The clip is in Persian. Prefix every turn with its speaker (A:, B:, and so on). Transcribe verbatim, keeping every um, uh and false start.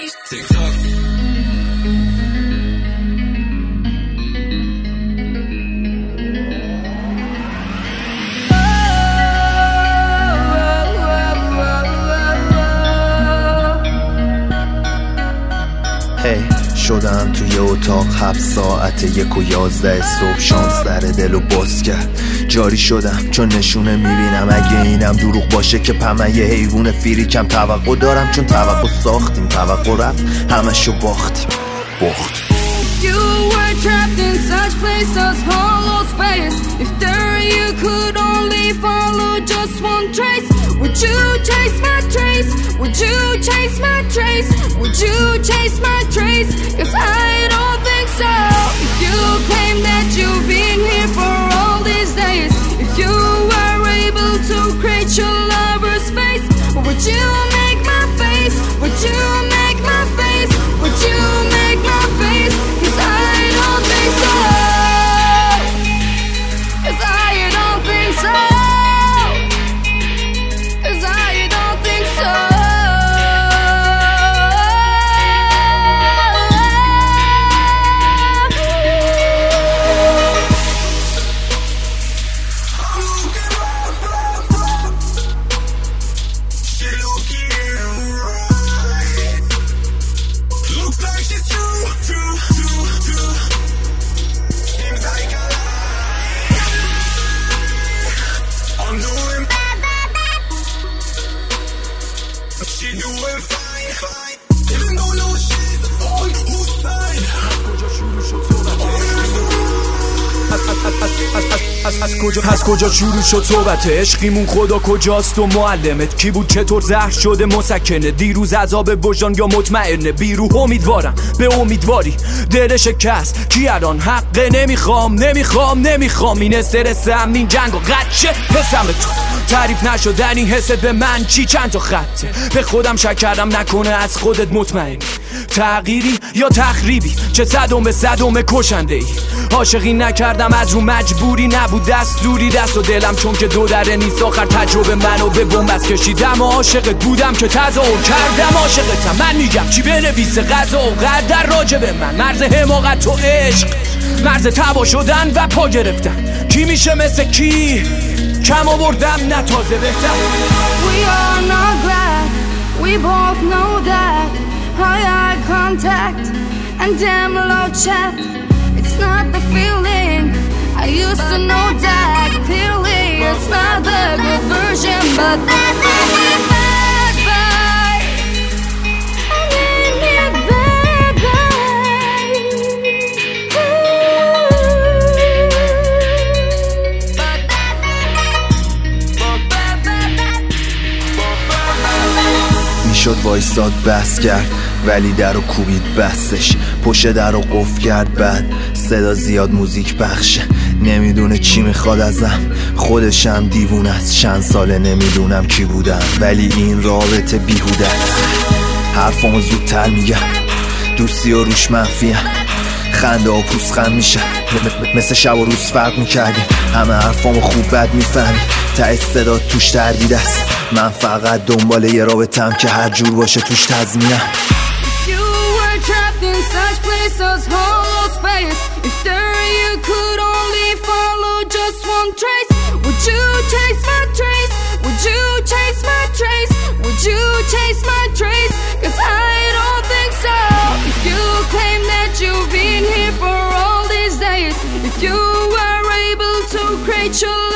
A: TikTok.
B: Hey, شدم توی اتاق هفت ساعت یک و یازده صبح، شانس در دل و باز کرد. جاری شدم چون نشونه میبینم اگه اینم دروغ باشه که پمن یه حیوان فریکم. توقع دارم چون توقع ساختیم، توقع رفت همشو باختیم باخت.
C: You were trapped in such places, hollow space. If there you could only follow just one trace, would you chase my trace? Would you chase my trace? Would you chase my trace? Cause I don't think so. If you claim that you've been here for all these days, if you were able to create your lover's face, would you make my face? Would you make my face? Would you make my face? Cause I don't think so. Cause I don't think so. Cause I don't think so.
A: She doing fine, fine. Even though no she's the one who's fine.
D: از کجا از کجا شروع شد صحبت عشقیمون؟ خدا کجاست و معلمت کی بود؟ چطور زهر شده مسکنه؟ دیروز عذاب وجدان یا مطمئنه؟ بیروح امیدوارم به امیدواری دل شکست کی الان حقه؟ نمیخوام نمیخوام نمیخوام این استرسم، این جنگ و قدشه حسم تو تعریف نشدنی حست به من چی؟ چند تا خطه به خودم شک کردم نکنه از خودت مطمئنی تغییری یا تخریبی؟ چه صدم به صدم کشنده ای؟ عاشقی نکردم از رو مجبوری نبود دستوری، دست و دلم چون که دو دره نیست آخر تجربه منو به بنبست کشیدم و عاشقت بودم که تظاهر کردم عاشقتم. من میگم چی بنویسه غذا و قدر راجع به من؟ مرز حماقت و عشق، مرز تبا شدن و پا گرفتن، کی میشه مثل کی؟ کم آوردم نه تازه بهتر.
C: We are not glad, we both know that. High eye contact and damn low chat. It's not the feeling I used to know that clearly. It's not the good version, but that that that bad boy. I need me a bad boy. But that that that.
B: میشد وایساد بس کرد ولی در رو کوبید بستش، پشت در رو قفل کرد بعد صدا زیاد موزیک بخشه. نمیدونه چی میخواد ازم، خودشم دیوونه است. چند ساله نمیدونم کی بودم ولی این رابطه بیهوده است. حرفامو زودتر میگم، دوستی و روش منفیم، خنده و پوزخند میشه مثل شب و روز فرق میکردیم. همه حرفامو خوب بد میفهمی، ته صدا توش تردید است. من فقط دنبال یه رابطم که هر جور باشه توش تضمینم.
C: Trapped in such places, hollow space. If there you could only follow just one trace, would you chase my trace? Would you chase my trace? Would you chase my trace? Cause I don't think so. If you claim that you've been here for all these days, if you were able to create your